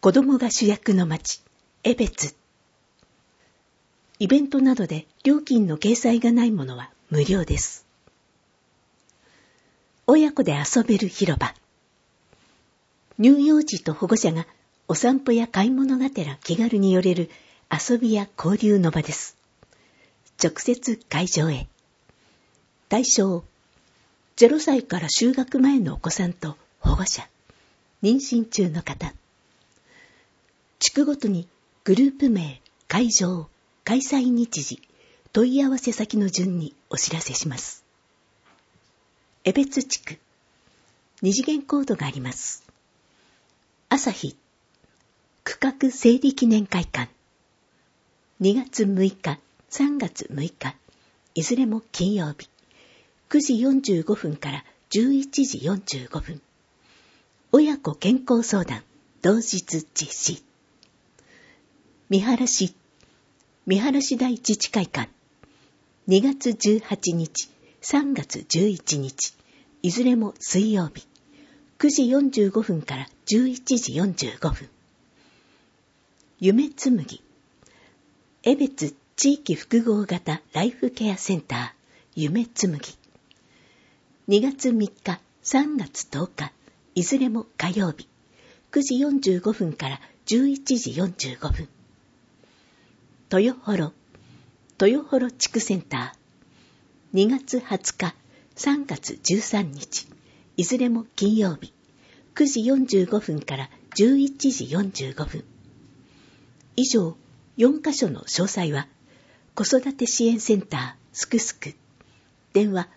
子供が主役の町、江別。イベントなどで料金の掲載がないものは無料です。親子で遊べる広場。乳幼児と保護者がお散歩や買い物がてら気軽に寄れる遊びや交流の場です。直接会場へ。対象、0歳から就学前のお子さんと保護者、妊娠中の方。地区ごとにグループ名、会場、開催日時、問い合わせ先の順にお知らせします。江別地区、2次元コードがあります。朝日、区画整理記念会館。2月6日、3月6日、いずれも金曜日、9時45分から11時45分。親子健康相談、同日実施。三原市第自治会館。2月18日、3月11日、いずれも水曜日、9時45分から11時45分。夢紬。江別地域複合型ライフケアセンター、夢紬。2月3日、3月10日、いずれも火曜日、9時45分から11時45分。豊幌地区センター。2月20日、3月13日、いずれも金曜日、9時45分から11時45分。以上、4カ所の詳細は、子育て支援センターすくすく、電話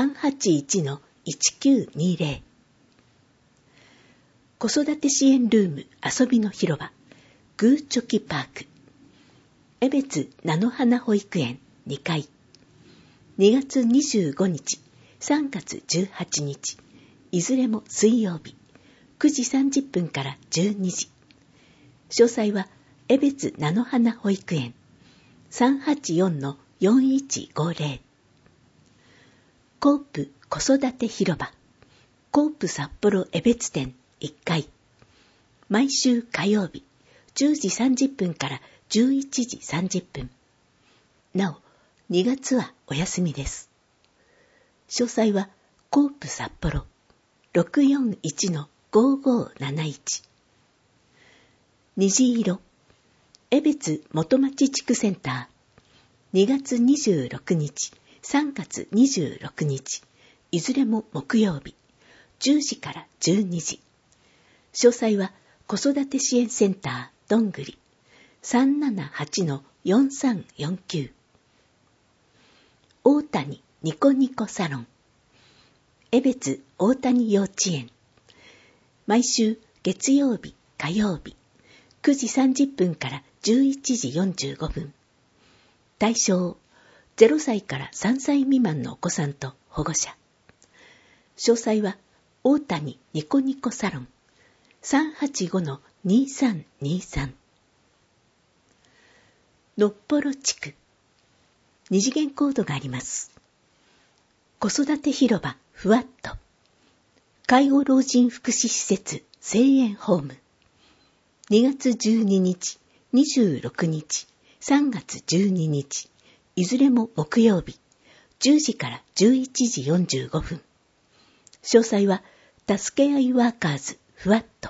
381-1920。子育て支援ルーム遊びの広場、グーチョキパーク。江別菜の花保育園2階。2月25日、3月18日、いずれも水曜日、9時30分から12時。詳細は、江別菜の花保育園 384-4150。コープ子育て広場、コープ札幌江別店1階。毎週火曜日、10時30分から11時30分。なお、2月はお休みです。詳細は、コープ札幌 641-5571。虹色、江別元町地区センター。2月26日、3月26日、いずれも木曜日、10時から12時。詳細は、子育て支援センターどんぐり 378-4349。大谷ニコニコサロン、江別大谷幼稚園。毎週月曜日、火曜日、9時30分から11時45分。対象、0歳から3歳未満のお子さんと保護者。詳細は、大谷ニコニコサロン 385-2323。のっぽろ地区、2次元コードがあります。子育て広場ふわっと、介護老人福祉施設声援ホーム。2月12日、26日、3月12日、いずれも木曜日、10時から11時45分。詳細は、助け合いワーカーズふわっと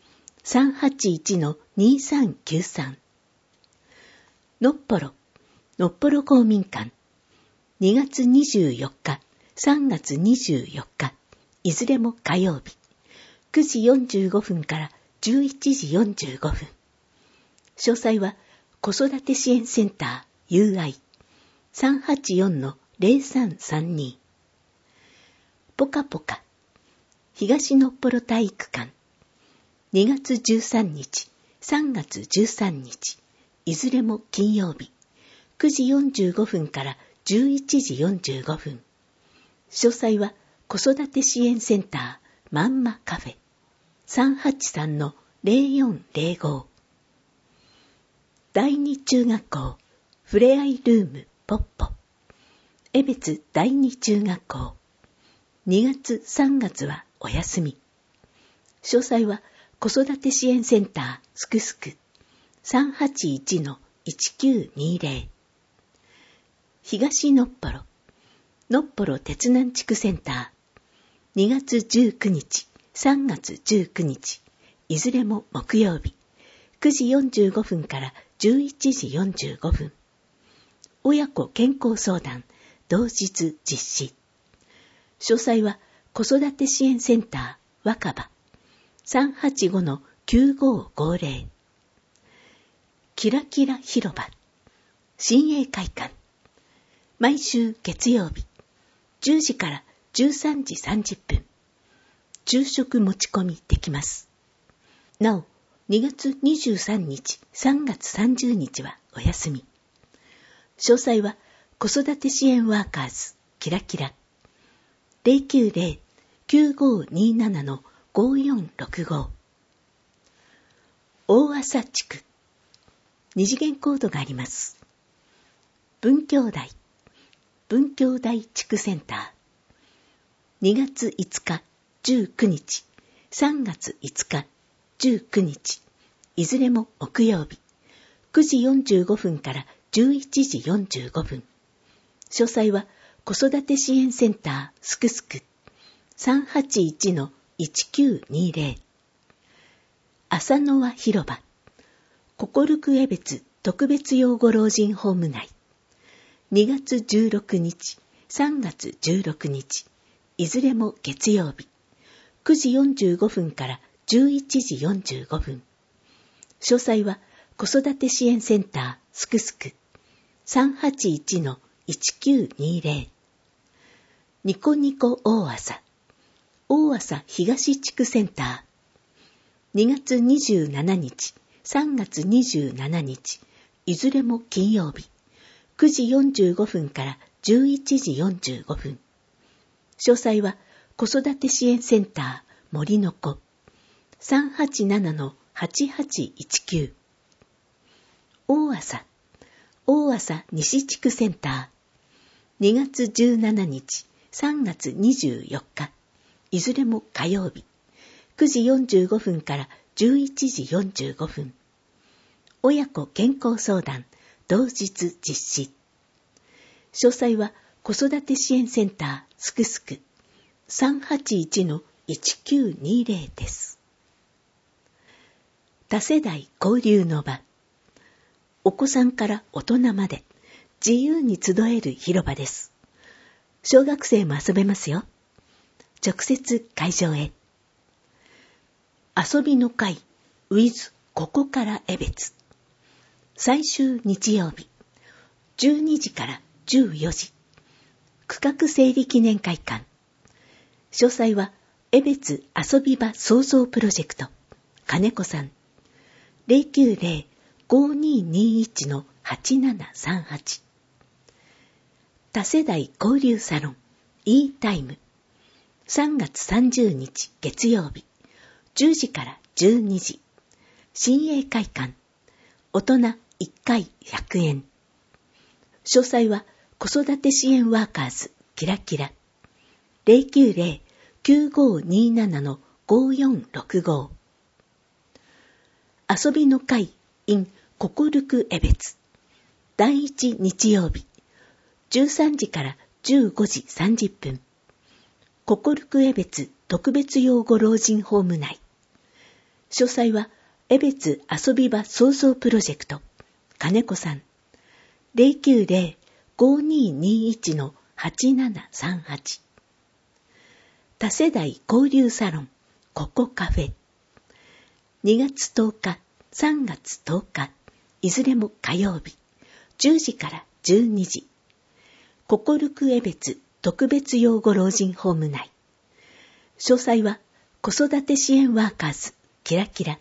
381-2393。のっぽろ公民館。2月24日、3月24日、いずれも火曜日、9時45分から11時45分。詳細は、子育て支援センター UI 384-0332。ぽかぽか東のっぽろ体育館。2月13日、3月13日、いずれも金曜日、9時45分から11時45分。詳細は、子育て支援センターまんまカフェ 383-0405。第二中学校ふれあいルームポッポ。江別第二中学校。2月3月はお休み。詳細は子育て支援センターすくすく 381-1920 東のっぽろのっぽろ鉄南地区センター2月19日、3月19日、いずれも木曜日、9時45分から11時45分。親子健康相談、同日実施。詳細は子育て支援センター若葉 385-9550。キラキラ広場、新栄会館。毎週月曜日、10時から13時30分。昼食持ち込みできます。なお、2月23日、3月30日はお休み。詳細は子育て支援ワーカーズキラキラ 090-9527-5465 大浅地区2次元コードがあります。文教台地区センター2月5日19日3月5日19日いずれも木曜日9時45分から11時45分。詳細は子育て支援センターすくすく 381-1920 浅野輪広場ココルク江別特別養護老人ホーム内2月16日3月16日いずれも月曜日9時45分から11時45分。詳細は子育て支援センターすくすく 381-1920 ニコニコ大浅東地区センター2月27日3月27日いずれも金曜日9時45分から11時45分。詳細は子育て支援センター森の子 387-8819 大浅西地区センター2月17日3月24日いずれも火曜日9時45分から11時45分。親子健康相談同日実施。詳細は子育て支援センターすくすく 381-1920 です。多世代交流の場。お子さんから大人まで自由に集える広場です。小学生も遊べますよ。直接会場へ。遊びの会 with ここから江別。最終日曜日12時から14時区画整理記念会館。詳細は江別遊び場創造プロジェクト金子さん 090-5221-8738 多世代交流サロン E タイム3月30日月曜日10時から12時新栄会館大人1回100円。詳細は子育て支援ワーカーズキラキラ 090-9527-5465 遊びの会 in ココルク江別第1日曜日13時から15時30分ココルク江別特別養護老人ホーム内。詳細は江別遊び場創造プロジェクト金子さん 090-5221-8738 多世代交流サロンココカフェ2月10日3月10日いずれも火曜日10時から12時ココルク江別特別養護老人ホーム内。詳細は子育て支援ワーカーズキラキラ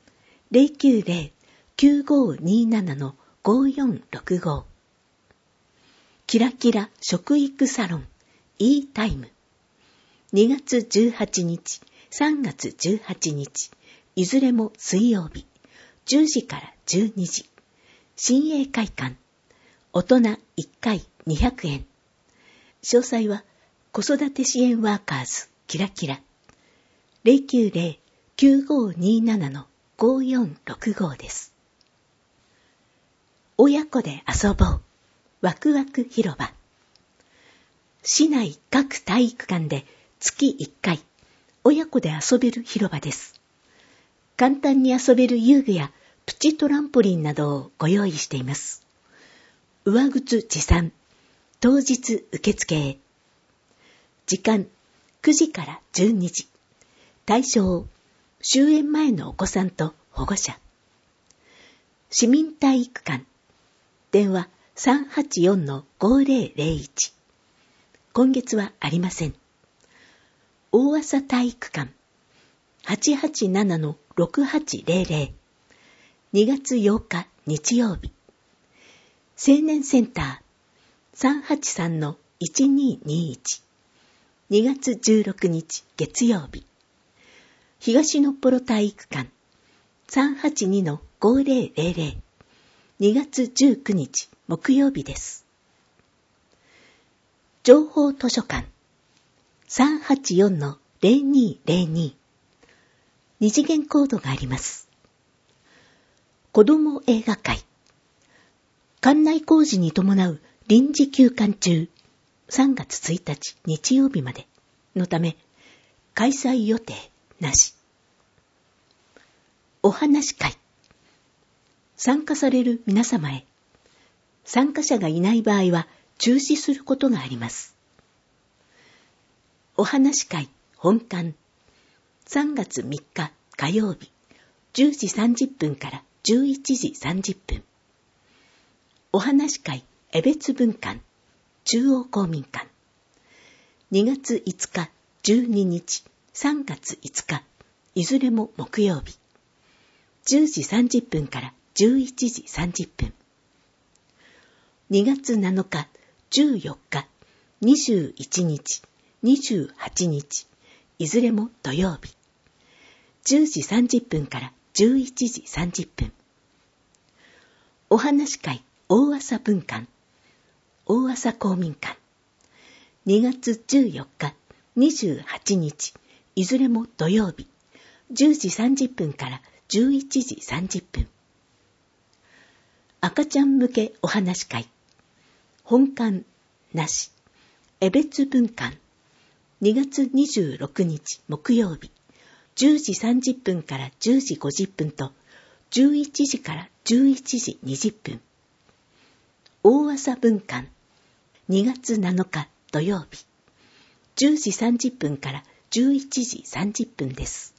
090-9527-5465 キラキラ食育サロン E タイム2月18日3月18日いずれも水曜日10時から12時新栄会館大人1回200円。詳細は子育て支援ワーカーズキラキラ 090-9527-5465 5465です。親子で遊ぼうワクワク広場。市内各体育館で月1回親子で遊べる広場です。簡単に遊べる遊具やプチトランポリンなどをご用意しています。上靴持参、当日受付へ。時間9時から12時。対象、終園前のお子さんと保護者。市民体育館。電話 384-5001。今月はありません。大朝体育館。887-6800。2月8日日曜日。青年センター 383-1221。2月16日月曜日。東のっぽろ体育館 382-5000。2月19日木曜日です。情報図書館 384-0202。二次元コードがあります。子ども映画会。館内工事に伴う臨時休館中、3月1日日曜日までのため、開催予定なし。お話会。参加される皆様へ、参加者がいない場合は中止することがあります。お話会本館。3月3日火曜日、10時30分から11時30分。お話会江別分館、中央公民館。2月5日、12日、3月5日、いずれも木曜日。10時30分から11時30分。2月7日、14日、21日、28日、いずれも土曜日。10時30分から11時30分。お話会大朝分館、大朝公民館。2月14日、28日、いずれも土曜日。10時30分から11時30分。赤ちゃん向けお話会。本館なし。江別分館。2月26日木曜日。10時30分から10時50分と、11時から11時20分。大朝分館。2月7日土曜日。10時30分から11時30分です。